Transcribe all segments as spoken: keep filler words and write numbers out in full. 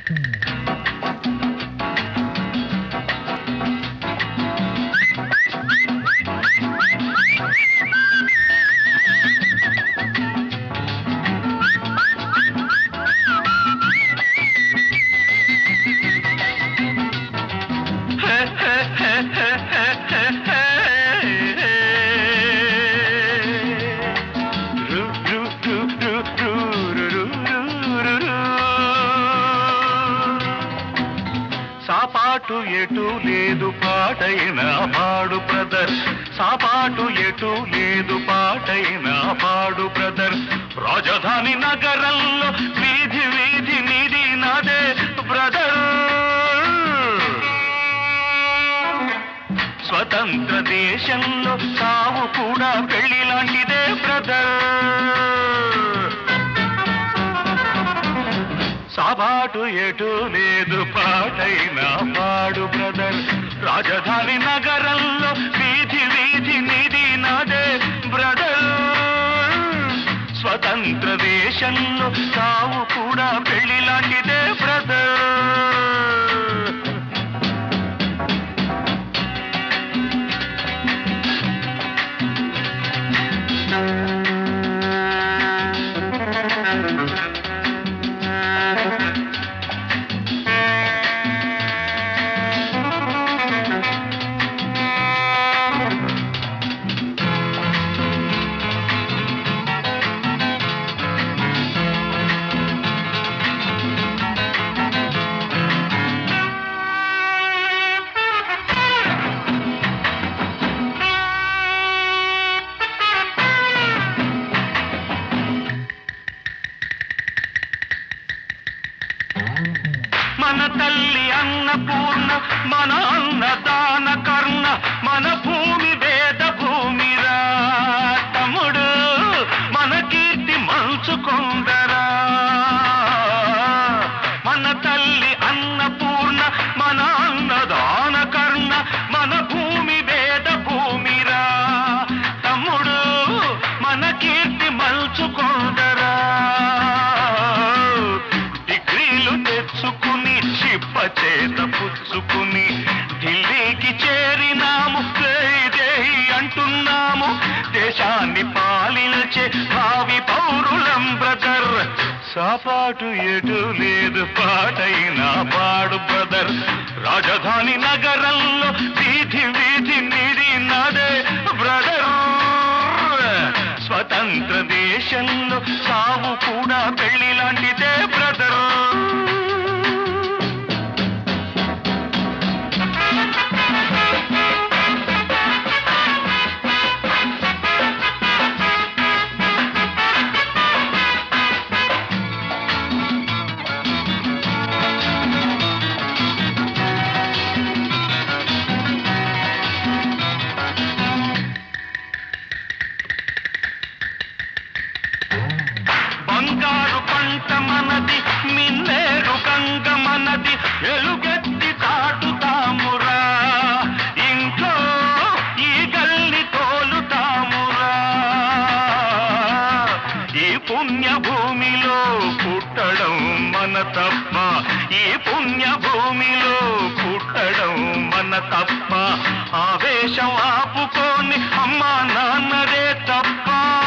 సాపాటు ఎటు లేదు పాటైన పాడు బ్రదర్, సాపాటు ఎటు లేదు పాటైన పాడు బ్రదర్. రాజధాని నగరంలో వీధి వీధి నీది నాదే బ్రదర్. స్వతంత్ర దేశంలో సావు కూడా పెళ్లి లాంటిదే బ్రదర్. సాబాటు ఎటు లేదు పాటైన పాడు బ్రదర్. రాజధాని నగరంలో వీధి వీధి నీది నాదే బ్రదర్. స్వతంత్ర దేశంలో సావు కూడా పెళ్లి లాంటిదే బ్రదర్. మన తల్లి అన్నపూర్ణ, మన అన్నదాన కర్ణ, మన భూమి వేద భూమిరా తమ్ముడు, మన కీర్తి మంచుకొందరా. మన తల్లి అన్నపూర్ణ, మన అన్నదాన కర్ణ, మన భూమి వేద భూమిరా తమ్ముడు, మన కీర్తి మంచుకొందరా. తెచ్చుకుని చిప్ప చేత పుచ్చుకుని ఢిల్లీకి చేరినాము, దేహి అంటున్నాము. దేశాన్ని పాలించే భావి పౌరులం బ్రదర్. సాపాటు ఎటు లేదు పాటైన పాడు బ్రదర్. రాజధాని నగరంలో వీధి వీధి నీది నాదే బ్రదర్. స్వతంత్ర దేశంలో సావు కూడా పెళ్లి లాంటిదే బ్రదర్. బంగారు పంట మనది, మిన్నేరు గంగ మనది, ఎలుగెత్తి చాటుతామురా. ఇంట్లో ఈ గల్లి తోలుతామురా. ఈ పుణ్య భూమిలో పుట్టడం మన తప్ప, ఈ పుణ్య భూమిలో పుట్టడం మన తప్ప. ఆవేశం ఆపుకొని అమ్మా నాన్నదే తప్ప,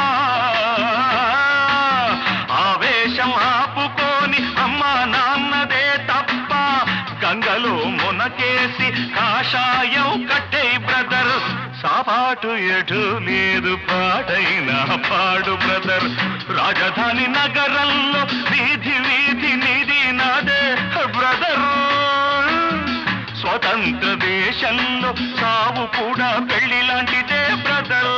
ఆపుకోని అమ్మా నాన్నదే తప్ప. గంగలో మునకేసి కాషాయం కట్టే బ్రదర్. సాపాటు ఎటు లేదు పాటైన పాడు బ్రదర్. రాజధాని నగరంలో వీధి వీధి నీది నాదే బ్రదర్. స్వతంత్ర దేశంలో సావు కూడా పెళ్లి లాంటిదే బ్రదర్.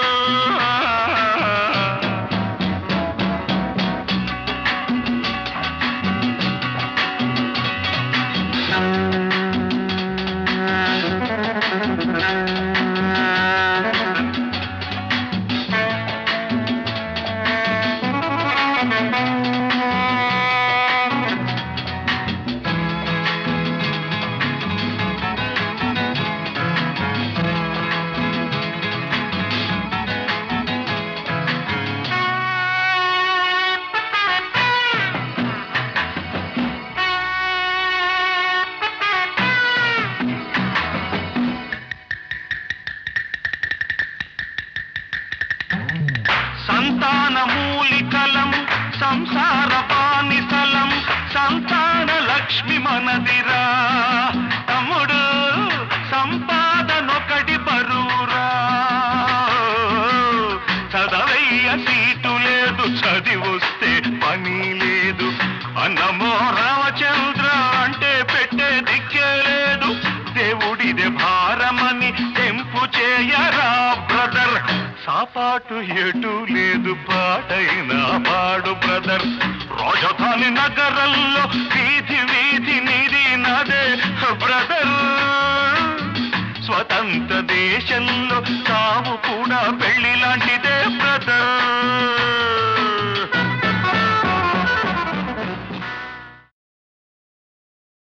సంతాన మూలికలం సంసార బానిసలం సంతాన లక్ష్మి మనదిరా తమ్ముడు సంపాదనొకటి బరువురా చదవయ్య సీటు లేదు చదివొస్తే పని లేదు అన్నమో రామచంద్ర అంటే పెట్టే దిక్కే లేదు దేవుడిదే భారమని తెంపు చేయరా బ్రదర్ సాపాటు ఎటు లేదు పాటైనా పాడు బ్రదర్ రాజధాని నగరంలో వీధి వీధి నిధి నదే బ్రదర్ స్వతంత్ర దేశంలో తావు కూడా పెళ్లి లాంటిదే